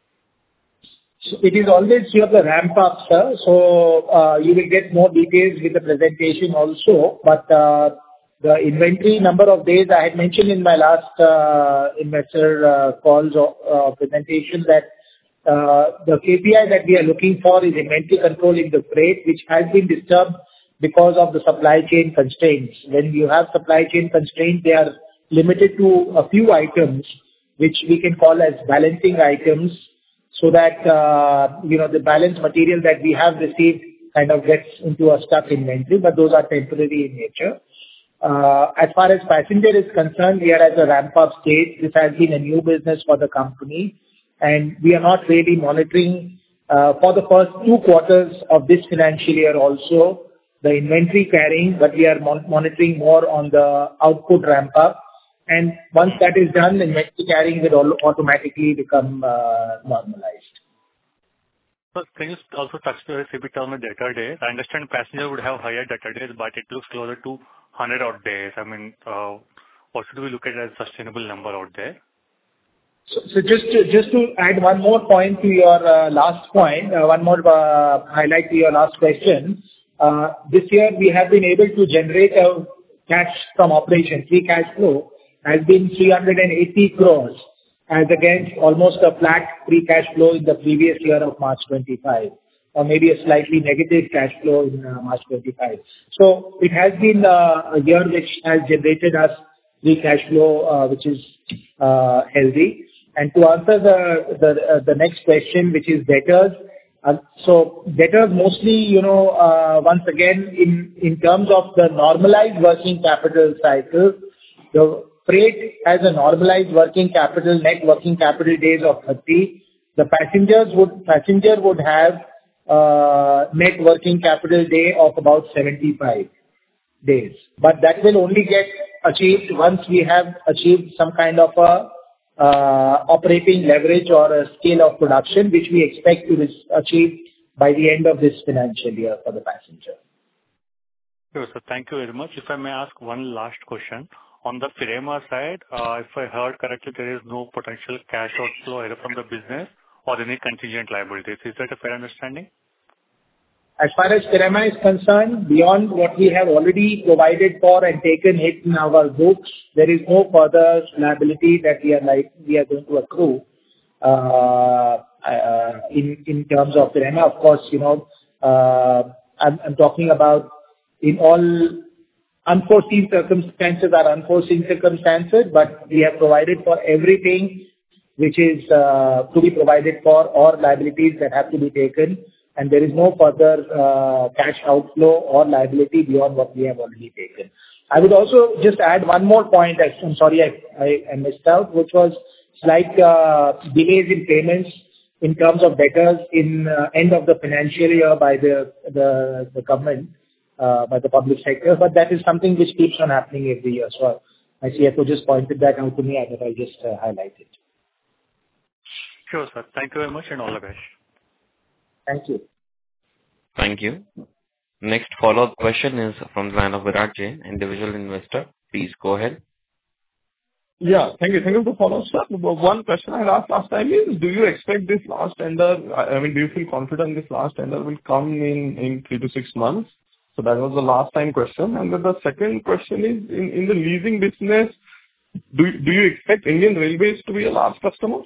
So it is always you have the ramp up, sir. So uh, you will get more details with the presentation also. But uh, the inventory number of days I had mentioned in my last uh, investor uh, calls or uh, presentation that uh, the K P I that we are looking for is inventory control in the freight, which has been disturbed because of the supply chain constraints. When you have supply chain constraints, they are limited to a few items, which we can call as balancing items, so that, uh, you know, the balance material that we have received kind of gets into a stuck inventory, but those are temporary in nature. Uh, as far as passenger is concerned, we are at a ramp-up stage. This has been a new business for the company, and we are not really monitoring uh, for the first two quarters of this financial year also the inventory carrying, but we are mon- monitoring more on the output ramp-up. And once that is done, the inventory carrying will automatically become uh, normalized. So can you also touch base a bit on the debtor days? I understand passenger would have higher debtor days, but it looks closer to one hundred odd days. I mean, uh, what should we look at as a sustainable number out there? So, so just to, just to add one more point to your uh, last point, uh, one more uh, highlight to your last question. Uh, this year we have been able to generate a cash from operation, free cash flow, has been three hundred eighty crores, as against almost a flat free cash flow in the previous year of March twenty-five, or maybe a slightly negative cash flow in uh, March twenty-five. So it has been uh, a year which has generated us free cash flow, uh, which is uh, healthy. And to answer the the, uh, the next question, which is debtors, uh, so debtors mostly, you know, uh, once again, in in terms of the normalized working capital cycle, the freight has a normalized working capital, net working capital days of thirty. The passengers would passenger would have uh, net working capital day of about seventy-five days. But that will only get achieved once we have achieved some kind of a uh, operating leverage or a scale of production, which we expect to achieve by the end of this financial year for the passenger. Sure, sir. Thank you very much. If I may ask one last question. On the Firema side, uh, if I heard correctly, there is no potential cash outflow either from the business or any contingent liabilities. Is that a fair understanding? As far as Firema is concerned, beyond what we have already provided for and taken it in our books, there is no further liability that we are like we are going to accrue uh, uh, in in terms of Firema. Of course, you know, uh, I'm, I'm talking about in all unforeseen circumstances are unforeseen circumstances, but we have provided for everything which is uh, to be provided for, or liabilities that have to be taken, and there is no further uh, cash outflow or liability beyond what we have already taken. I would also just add one more point. I'm sorry I, I, I missed out, which was slight uh, delays in payments in terms of debtors in uh, end of the financial year by the the, the government, uh, by the public sector. But that is something which keeps on happening every year. So my C F O just pointed that out to me, and I just uh, highlighted. Sure, sir. Thank you very much, and all the best. Thank you. Thank you. Next follow-up question is from the line of Virat Jain, individual investor. Please go ahead. Yeah. Thank you. Thank you for follow-up, sir. One question I asked last time is, do you expect this last tender, I mean, do you feel confident this last tender will come in in three to six months? So that was the last time question. And then the second question is, in in the leasing business, do do you expect Indian Railways to be a large customer?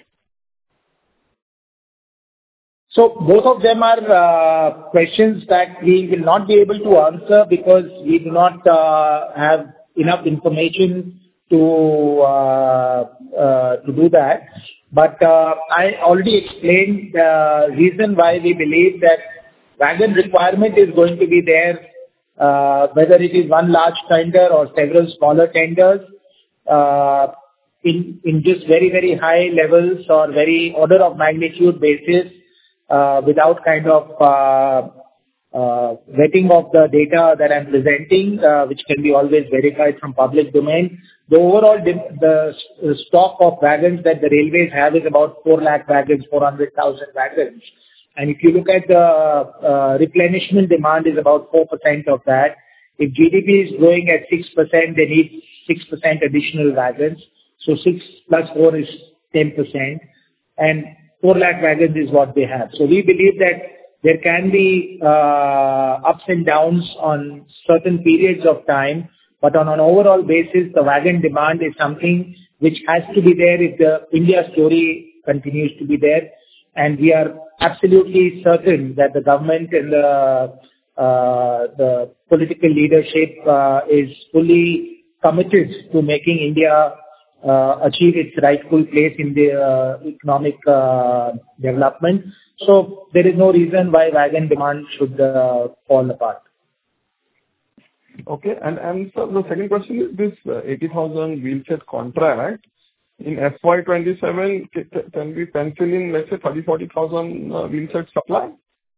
So both of them are uh, questions that we will not be able to answer because we do not uh, have enough information to uh, uh, to do that. But uh, I already explained the reason why we believe that wagon requirement is going to be there, uh, whether it is one large tender or several smaller tenders, uh, in in just very, very high levels or very order of magnitude basis, uh, without kind of uh, uh, vetting of the data that I'm presenting, uh, which can be always verified from public domain. The overall dim- the s- stock of wagons that the railways have is about four lakh wagons, four hundred thousand wagons. And if you look at the uh, replenishment demand is about four percent of that. If G D P is growing at six percent, they need six percent additional wagons. So six plus four is ten percent. And four lakh wagons is what they have. So we believe that there can be uh, ups and downs on certain periods of time, but on an overall basis, the wagon demand is something which has to be there if the India story continues to be there. And we are absolutely certain that the government and the, uh, the political leadership uh, is fully committed to making India uh, achieve its rightful place in the uh, economic uh, development. So there is no reason why wagon demand should uh, fall apart. Okay. And and so the second question is this uh, eighty thousand wheelset contract in F Y twenty-seven, c- c- can we pencil in, let's say, thirty forty thousand uh, wheelset supply?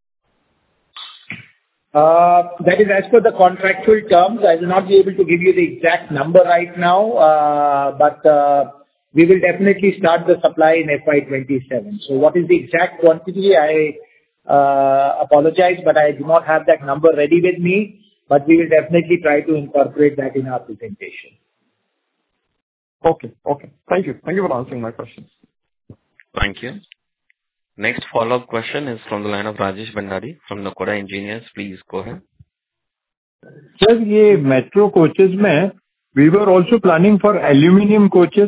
Uh, That is as per the contractual terms. I will not be able to give you the exact number right now, uh, but uh, we will definitely start the supply in F Y twenty-seven. So what is the exact quantity? I uh, apologize, but I do not have that number ready with me, but we will definitely try to incorporate that in our presentation. Okay. Okay. Thank you. Thank you for answering my questions. Thank you. Next follow-up question is from the line of Rajesh Bhandari from Nakoda Engineers. Please go ahead. Sir, ये metro coaches में we were also planning for aluminum coaches.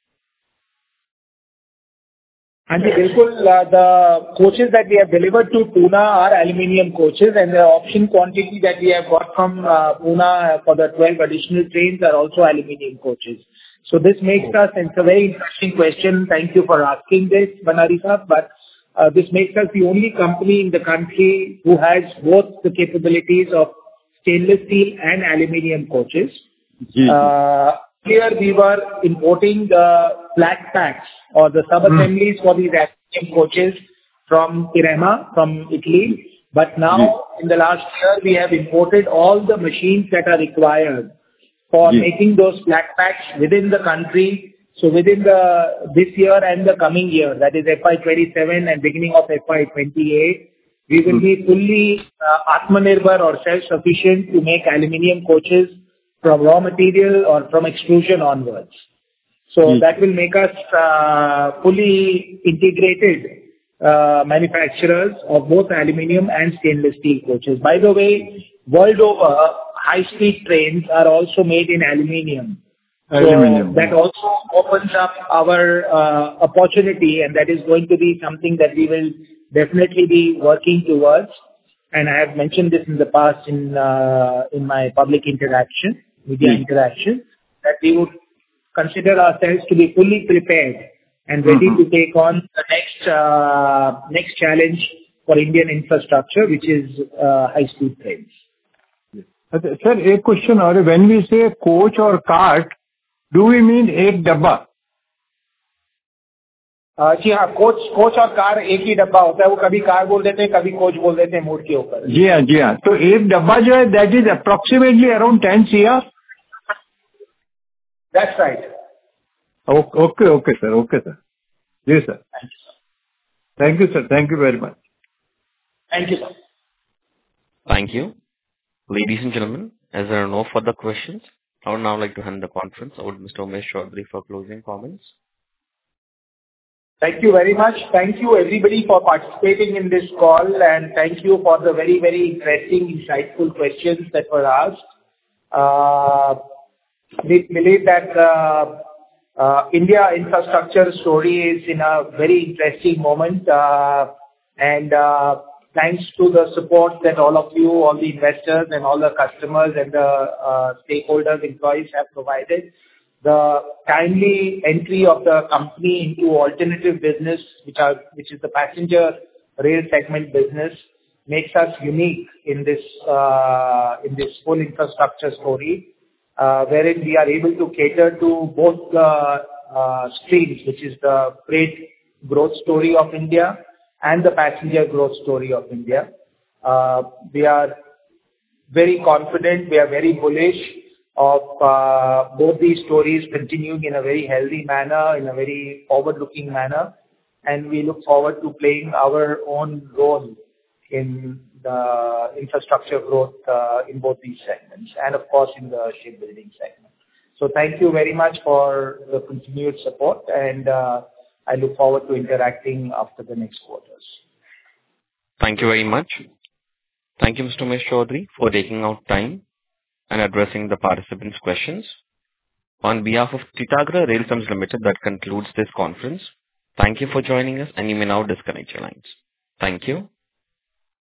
And बिल्कुल, uh, the coaches that we have delivered to Pune are aluminium coaches, and the option quantity that we have got from uh, Pune for the twelve additional trains are also aluminium coaches. So this makes us, and it's a very interesting question. Thank you for asking this, Bhandari Sahab. But uh, this makes us the only company in the country who has both the capabilities of stainless steel and aluminium coaches. Uh, Here we were importing the flat packs or the sub-assemblies for these aluminium coaches from Firema, from Italy. But now, in the last year, we have imported all the machines that are required for making those flat packs within the country. So within the this year and the coming year, that is F Y twenty-seven and beginning of F Y twenty-eight, we will be fully uh, Atmanirbhar or self-sufficient to make aluminium coaches from raw material or from extrusion onwards. So that will make us uh, fully integrated uh, manufacturers of both aluminium and stainless steel coaches. By the way, world over, high-speed trains are also made in aluminium. Aluminium. So that also opens up our uh, opportunity, and that is going to be something that we will definitely be working towards. And I have mentioned this in the past in uh, in my public interaction, media mm. interaction, that we would consider ourselves to be fully prepared and ready mm-hmm. to take on the next uh, next challenge for Indian infrastructure, which is uh, high-speed trains. Okay. Sir, एक question और when we say coach or cart, do we mean एक डब्बा? अ, जी हाँ, coach coach और car एक ही डब्बा होता है. वो कभी कार बोल देते हैं, कभी कोच बोल देते हैं मूड के ऊपर. जी हाँ, जी हाँ. तो एक डब्बा जो है that is approximately around ten CR. That's right. Okay okay sir, okay sir. जी sir. Thank you sir, thank you very much. Thank you sir. Thank you. Ladies and gentlemen, as there are no further questions, I would now like to hand the conference over to Mister Umesh Chaudhary for closing comments. Thank you very much. Thank you everybody for participating in this call, and thank you for the very, very interesting, insightful questions that were asked. Uh, we believe that uh, uh, India infrastructure story is in a very interesting moment, uh, and uh, thanks to the support that all of you, all the investors and all the customers and the uh, stakeholders, employees have provided. The timely entry of the company into alternative business, which are which is the passenger rail segment business, makes us unique in this uh, in this full infrastructure story, uh, wherein we are able to cater to both the uh, streams, which is the freight growth story of India and the passenger growth story of India. Uh, we are very confident, we are very bullish of uh, both these stories continuing in a very healthy manner, in a very forward-looking manner, and we look forward to playing our own role in the infrastructure growth uh, in both these segments, and of course in the shipbuilding segment. So thank you very much for the continued support, and uh, I look forward to interacting after the next quarters. Thank you very much. Thank you, Mister Umesh Chaudhary, for taking out time and addressing the participants' questions. On behalf of Titagarh Rail Systems Limited, that concludes this conference. Thank you for joining us, and you may now disconnect your lines. Thank you.